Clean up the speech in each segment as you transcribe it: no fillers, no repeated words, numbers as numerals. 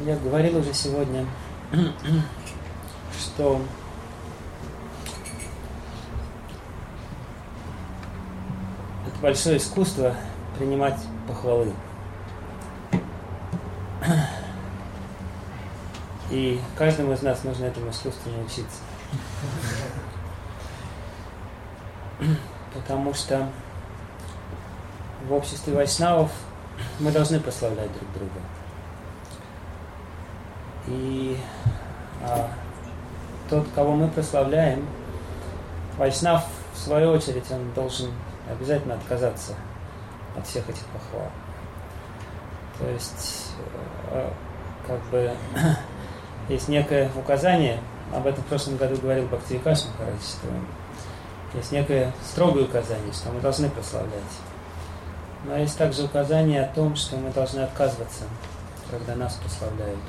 Я говорил уже сегодня, что это большое искусство принимать похвалы. И каждому из нас нужно этому искусству научиться. Потому что в обществе вайшнавов мы должны прославлять друг друга. И тот, кого мы прославляем, вайшнав, в свою очередь, он должен обязательно отказаться от всех этих похвал. То есть, как бы, есть некое указание, об этом в прошлом году говорил Бхактивикаш Махарадж, что есть некое строгое указание, что мы должны прославлять. Но есть также указание о том, что мы должны отказываться, когда нас прославляют.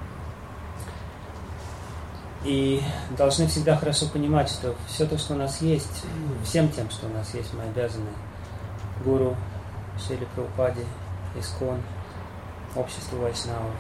И должны всегда хорошо понимать, что все то, что у нас есть, всем тем, что у нас есть, мы обязаны гуру, Шриле Прабхупаде, Искон, обществу вайшнавов.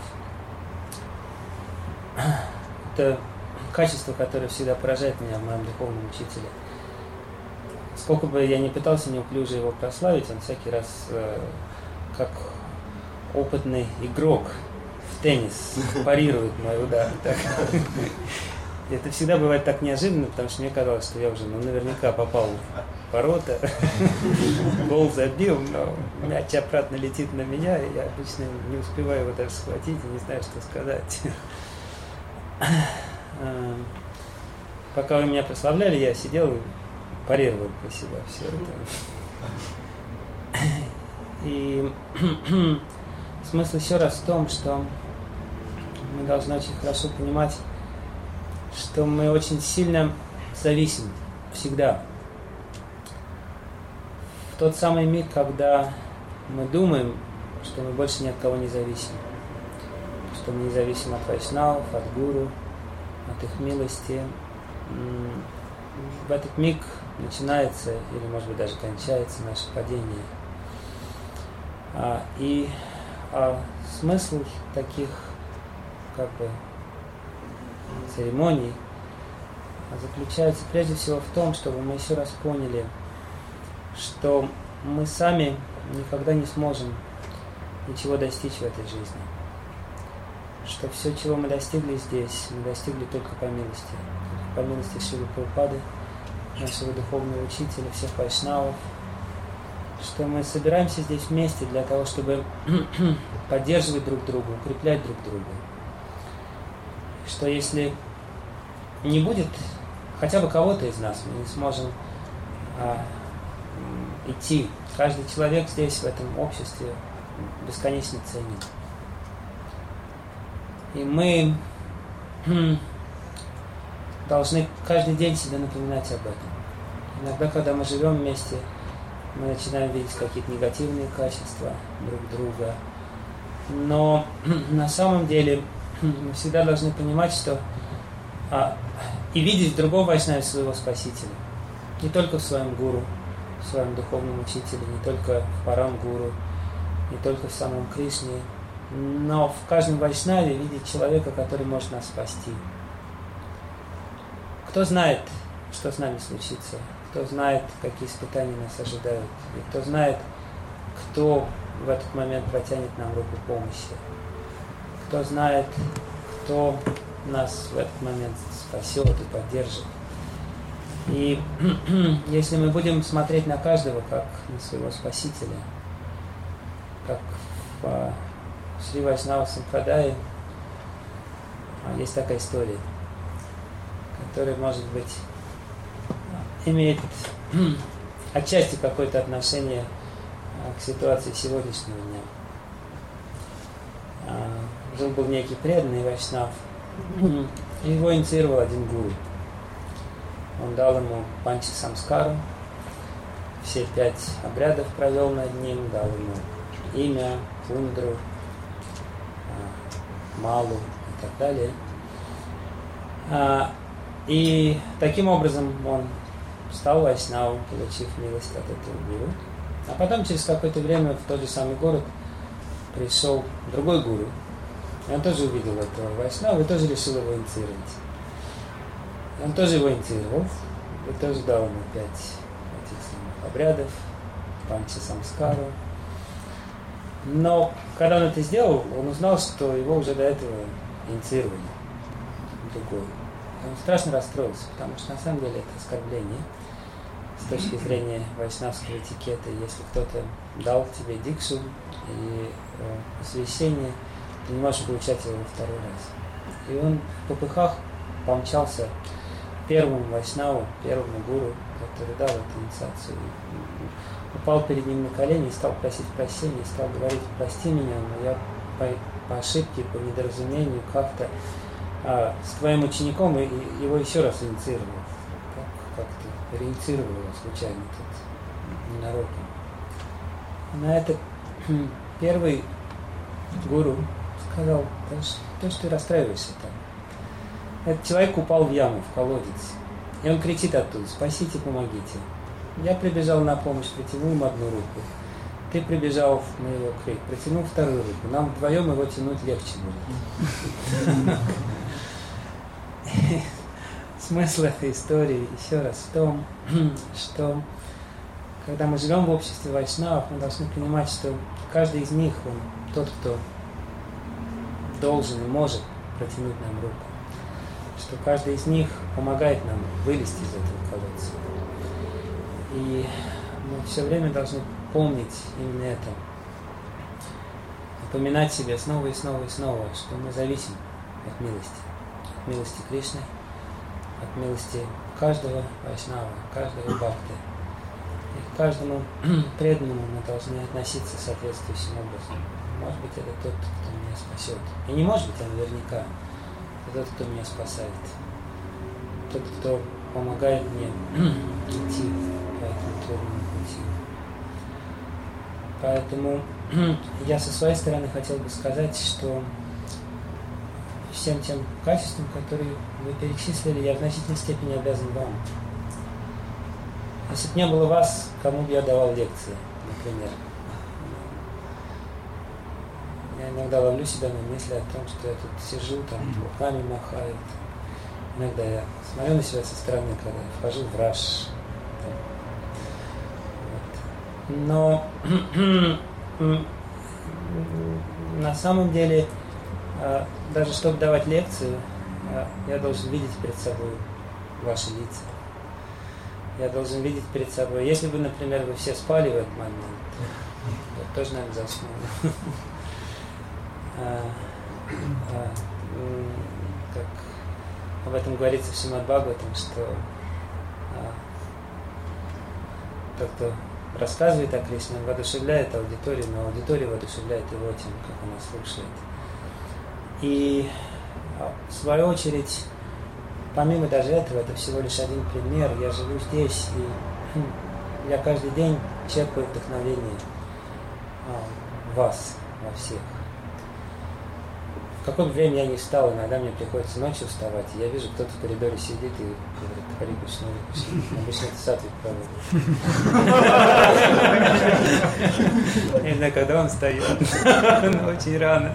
Это качество, которое всегда поражает меня в моем духовном учителе. Сколько бы я ни пытался неуклюже его прославить, он всякий раз, как опытный игрок в теннис, парирует мой удар. Это всегда бывает так неожиданно, потому что мне казалось, что я уже наверняка попал в ворота, гол забил, но мяч обратно летит на меня, и я обычно не успеваю его даже схватить и не знаю, что сказать. Пока вы меня прославляли, я сидел и парировал про себя все это. И смысл еще раз в том, что мы должны очень хорошо понимать, что мы очень сильно зависим всегда. В тот самый миг, когда мы думаем, что мы больше ни от кого не зависим, что мы не зависим от вайшнавов, от гуру, от их милости, в этот миг начинается, или может быть даже кончается наше падение. И смысл таких как бы церемоний заключается прежде всего в том, чтобы мы еще раз поняли, что мы сами никогда не сможем ничего достичь в этой жизни. Что все, чего мы достигли здесь, мы достигли только по милости. По милости Шрилы Прабхупады, нашего духовного учителя, всех вайшнавов. Что мы собираемся здесь вместе для того, чтобы поддерживать друг друга, укреплять друг друга. Что если не будет хотя бы кого-то из нас, мы не сможем идти. Каждый человек здесь, в этом обществе, бесконечно ценен. И мы должны каждый день себе напоминать об этом. Иногда, когда мы живем вместе, мы начинаем видеть какие-то негативные качества друг друга. Но на самом деле мы всегда должны понимать, что и видеть в другом вайшнаве своего спасителя. Не только в своем гуру, в своем духовном учителе, не только в парам-гуру, не только в самом Кришне, но в каждом вайшнаве видеть человека, который может нас спасти. Кто знает, что с нами случится, кто знает, какие испытания нас ожидают, и кто знает, кто в этот момент протянет нам руку помощи, кто знает, кто нас в этот момент спасет и поддержит. И если мы будем смотреть на каждого как на своего спасителя, как в Шри Вайшнава Сампрадае есть такая история, которая, может быть, имеет отчасти какое-то отношение к ситуации сегодняшнего дня. Жил-был некий преданный вайшнав, и его инициировал один гуру. Он дал ему панча самскару, все 5 обрядов провел над ним, дал ему имя, пундру, малу и так далее. И таким образом он стал вайшнавом, получив милость от этого гуру. А потом через какое-то время в тот же самый город пришел другой гуру. И он тоже увидел этого Вайшнава и тоже решил его инициировать. И он тоже его инициировал, и тоже дал ему 5 этих самых обрядов, панча самскару. Но когда он это сделал, он узнал, что его уже до этого инициировали другой. Он страшно расстроился, потому что на самом деле это оскорбление с точки зрения вайшнавского этикета. Если кто-то дал тебе дикшу и посвящение, ты не можешь получать его во второй раз. И он в попыхах помчался к первому вайшнаву, первому гуру, который дал эту инициацию. Упал перед ним на колени и стал просить прощения, и стал говорить: прости меня, но я по ошибке, по недоразумению как-то с твоим учеником и его еще раз инициировал. Как-то реинициировал его случайно тут, ненароком. На это первый гуру сказал: что ты расстраиваешься там? Этот человек упал в яму, в колодец. И он кричит оттуда: спасите, помогите. Я прибежал на помощь, протянул ему одну руку. Ты прибежал на его крик, протянул вторую руку. Нам вдвоем его тянуть легче будет. Смысл этой истории еще раз в том, что когда мы живем в обществе вайшнавов, мы должны понимать, что каждый из них, он тот, кто должен и может протянуть нам руку. Что каждый из них помогает нам вылезти из этого колодца. И мы все время должны помнить именно это. Напоминать себе снова и снова и снова, что мы зависим от милости. От милости Кришны, от милости каждого вайшнава, каждого бхакты. И к каждому преданному мы должны относиться соответствующим образом. Может быть, это тот, кто меня спасет. И не может быть, а наверняка. Это тот, кто меня спасает. Тот, кто помогает мне идти по этому трудному пути. Поэтому я со своей стороны хотел бы сказать, что всем тем качествам, которые вы перечислили, я в значительной степени обязан вам. Если бы не было вас, кому бы я давал лекции, например. Я иногда ловлю себя на мысли о том, что я тут сижу, там, руками махаю. Иногда я смотрю на себя со стороны, когда я вхожу в раш. Вот. Но на самом деле, даже чтобы давать лекцию, я должен видеть перед собой ваши лица. Я должен видеть перед собой. Если бы, например, вы все спали в этот момент, я тоже, наверное, заснул. Как об этом говорится в Шримад Бхагаватам, что тот, кто рассказывает о Кришне, он воодушевляет аудиторию, но аудитория воодушевляет его тем, как она слушает. И в свою очередь, помимо даже этого, это всего лишь один пример. Я живу здесь, и я каждый день черпаю вдохновение в вас, во всех. В какое бы время я ни встал, иногда мне приходится ночью вставать, и я вижу, кто-то в коридоре сидит и говорит: Хари Кришна, Хари Кришна. Обычно это сатвик проводит. Не знаю, когда он встает, но очень рано.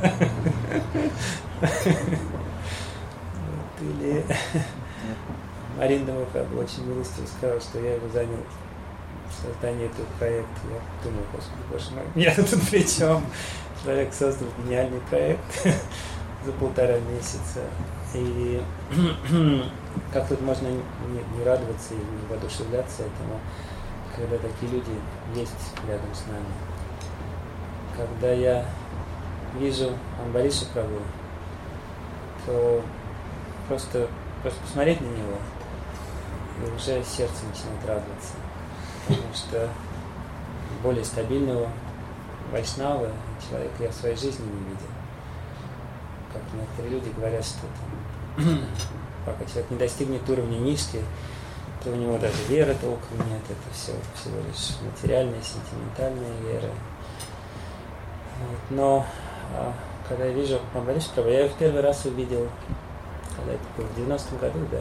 Или Аринда Махапрабху очень милостиво сказал, что я его занял в создании этого проекта. Я думал: Господи, боже мой, я тут при чем? Человек создал гениальный проект за 1,5 месяца. И как тут можно не радоваться и не воодушевляться этому, когда такие люди есть рядом с нами. Когда я вижу Амбариша Прабху, то просто посмотреть на него, и уже сердце начинает радоваться. Потому что более стабильного вайшнава человека я в своей жизни не видел. Как некоторые люди говорят, что там, пока человек не достигнет уровня нишки, то у него даже веры толком нет. Это все всего лишь материальная, сентиментальная вера. Вот. Но когда я вижу Амбариш Прабху, я его в первый раз увидел, когда это было в 90-м году, да?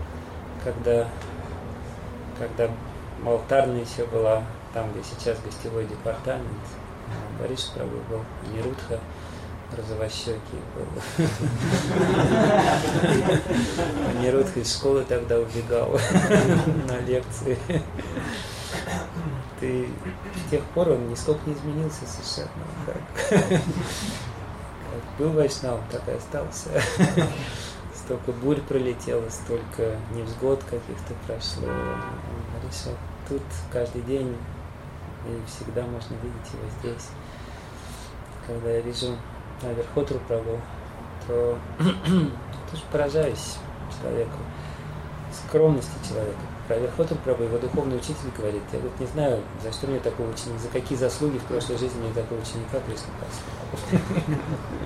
Когда алтарная еще была там, где сейчас гостевой департамент. Амбариш Прабху был, Нирудха розовощекий был. Нерудка из школы тогда убегал на лекции. И с тех пор он нисколько не изменился совершенно. Как был вайшнав, так и остался. Столько бурь пролетело, столько невзгод каких-то прошло. Он решил, тут каждый день, и всегда можно видеть его здесь. Когда я вижу Верхотру Прабху, то тоже поражаюсь человеку, скромности человека. Про Верхотру Прабху его духовный учитель говорит: я вот не знаю, за что мне такого ученика, за какие заслуги в прошлой жизни мне такого ученика Кришна послал.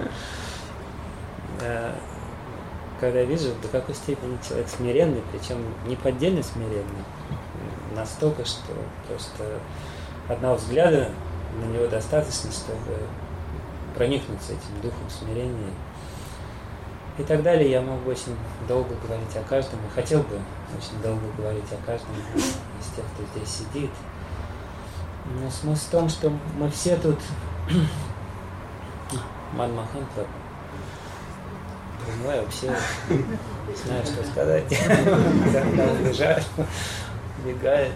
Когда я вижу, до какой степени человек смиренный, причем неподдельно смиренный, настолько, что просто одного взгляда на него достаточно, чтобы проникнуться этим духом смирения. И так далее. Я мог бы очень долго говорить о каждом, и хотел бы очень долго говорить о каждом из тех, кто здесь сидит. Но смысл в том, что мы все тут... Манмохан Прабху. Понимаю, вообще не знаю, что сказать. Когда убежает, убегает.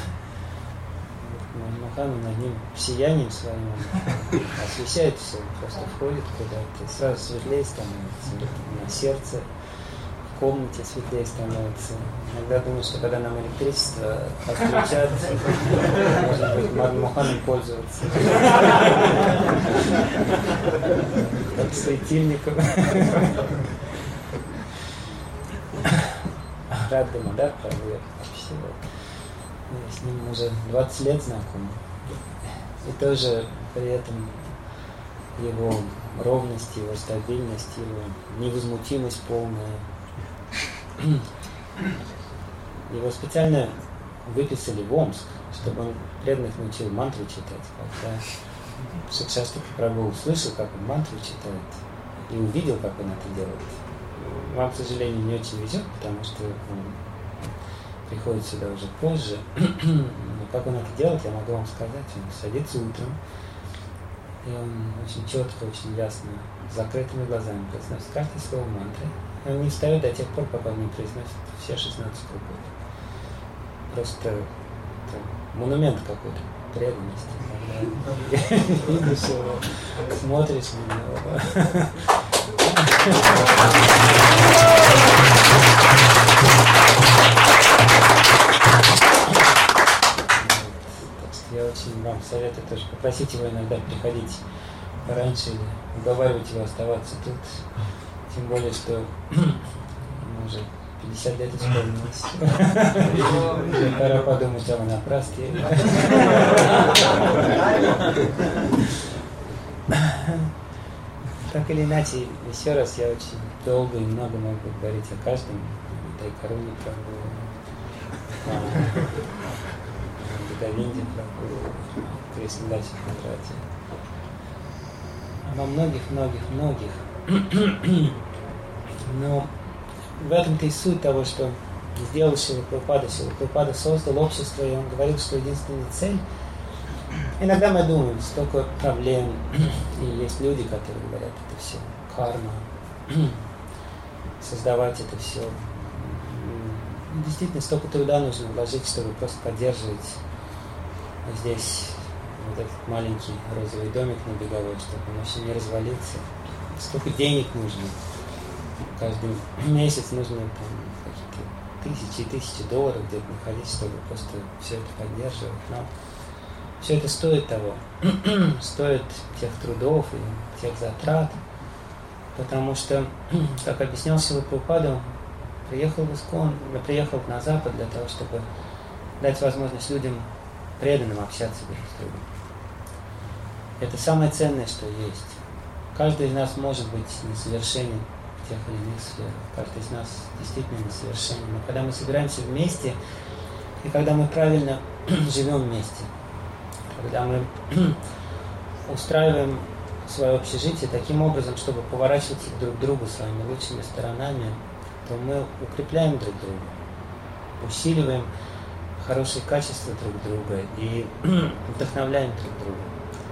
Манмохан над ним сиянием своим освещает все, просто входит куда-то, и сразу светлее становится, на сердце, в комнате светлее становится. Иногда думаю, что когда нам электричество отключат, может быть, Манмоханом пользоваться. Как светильником. Рад Дамодар Прабху, вообще. Я с ним уже 20 лет знаком. И тоже при этом его ровность, его стабильность, его невозмутимость полная. Его специально выписали в Омск, чтобы он преданных научил мантру читать. Когда Шикшастри Прабху услышал, как он мантру читает, и увидел, как он это делает. Вам, к сожалению, не очень везет, потому что он приходит сюда уже позже. Но как он это делает, я могу вам сказать. Он садится утром, и он очень четко, очень ясно, с закрытыми глазами произносит каждое слово мантры. И он не встает до тех пор, пока он не произносит все 16 кругов. Просто монумент какой-то преданности. Видишь его, смотришь на него. Я очень вам советую тоже попросить его иногда приходить пораньше или уговаривать его оставаться тут. Тем более, что уже 50 лет исполнилось. Пора подумать о ванапрастхе. Так или иначе, еще раз я очень долго и много могу говорить о каждом. Тайкаруне Прабху, Давинде Прабху, Кришнадасе Патрате. Во многих. Но в этом-то и суть того, что сделал Шрила Прабхупада. Шрила Прабхупада создал общество, и он говорил, что единственная цель... Иногда мы думаем, столько проблем, и есть люди, которые говорят, это все карма, создавать это все. Действительно, столько труда нужно вложить, чтобы просто поддерживать здесь вот этот маленький розовый домик на Беговой, чтобы он вообще не развалился. Столько денег нужно. Каждый месяц нужно там какие-то тысячи долларов где-то находить, чтобы просто все это поддерживать. Но все это стоит того. Стоит тех трудов и тех затрат. Потому что, как объяснял Шрила Прабхупада, приехал в Искон, приехал на Запад для того, чтобы дать возможность людям преданным общаться друг с другом. Это самое ценное, что есть. Каждый из нас может быть несовершенен в тех или иных сферах. Каждый из нас действительно несовершенен. Но когда мы собираемся вместе, и когда мы правильно живем вместе, когда мы устраиваем свое общежитие таким образом, чтобы поворачиваться друг к другу своими лучшими сторонами, то мы укрепляем друг друга, усиливаем хорошие качества друг друга и вдохновляем друг друга.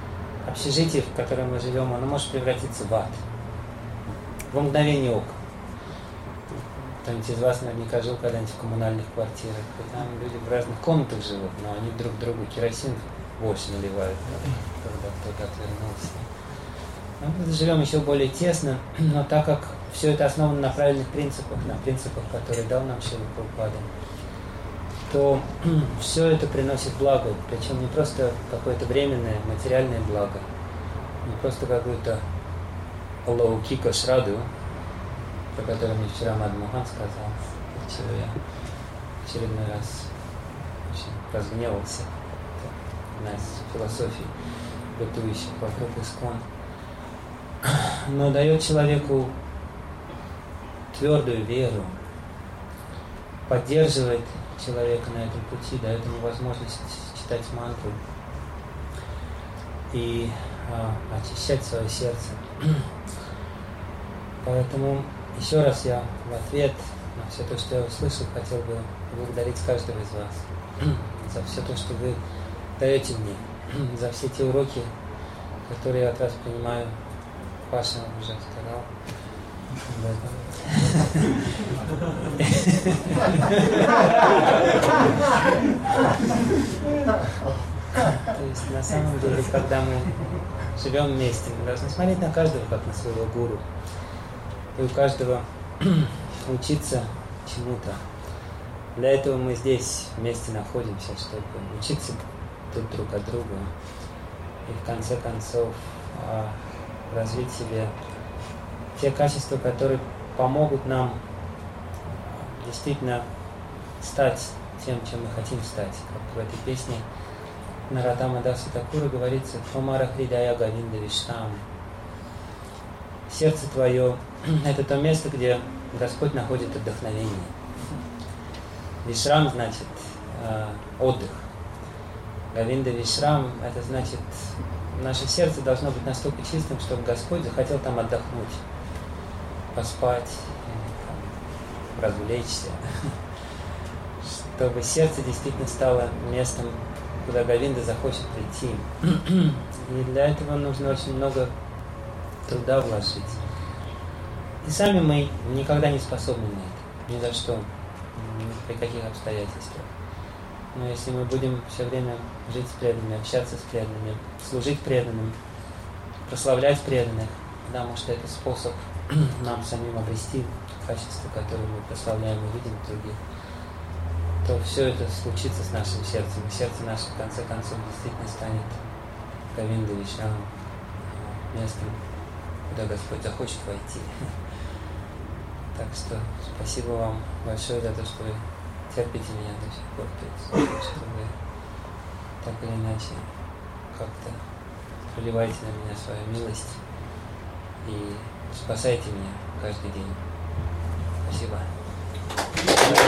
общежитие, в котором мы живем, оно может превратиться в ад. В мгновение ока. Кто-нибудь из вас наверняка жил когда-нибудь в коммунальных квартирах. И там люди в разных комнатах живут, но они друг другу керосин больше наливают, когда кто-то отвернулся. Мы живем еще более тесно, но так как все это основано на правильных принципах, на принципах, которые дал нам Шрила Прабхупада, то все это приносит благо, причем не просто какое-то временное материальное благо, не просто какую-то лаукика шраду, про которую мне вчера Мадхмохан сказал, чего я в очередной раз очень разгневался. Это одна из философий, бытующих вокруг ИСККОН. Но дает человеку твердую веру, поддерживает человека на этом пути, дает ему возможность читать мантру и очищать свое сердце. Поэтому еще раз я в ответ на все то, что я услышал, хотел бы поблагодарить каждого из вас за все то, что вы даете мне, за все те уроки, которые я от вас принимаю. Паша уже сказал об этом. То есть на самом деле, когда мы живем вместе, мы должны смотреть на каждого как на своего гуру. И у каждого учиться чему-то. Для этого мы здесь вместе находимся, чтобы учиться друг от друга. И в конце концов развить в себе те качества, которые помогут нам действительно стать тем, чем мы хотим стать. Как в этой песне Нарадама Даса Такура говорится: «Томара хридая Говинда Вишнам». Сердце твое – это то место, где Господь находит отдохновение. Вишрам значит отдых. Говинда Вишрам – это значит, наше сердце должно быть настолько чистым, чтобы Господь захотел там отдохнуть, поспать, развлечься. Чтобы сердце действительно стало местом, куда Говинда захочет прийти. И для этого нужно очень много труда вложить. И сами мы никогда не способны на это. Ни за что. Ни при каких обстоятельствах. Но если мы будем все время жить с преданными, общаться с преданными, служить преданным, прославлять преданных, потому что это способ нам самим обрести качества, которые мы прославляем и видим в других, то все это случится с нашим сердцем. И сердце наше, в конце концов, действительно станет Говинда Вишнам, местом, куда Господь захочет войти. Так что спасибо вам большое за то, что вы терпите меня до сих пор, что вы так или иначе как-то проливаете на меня свою милость и спасаете меня каждый день. Спасибо.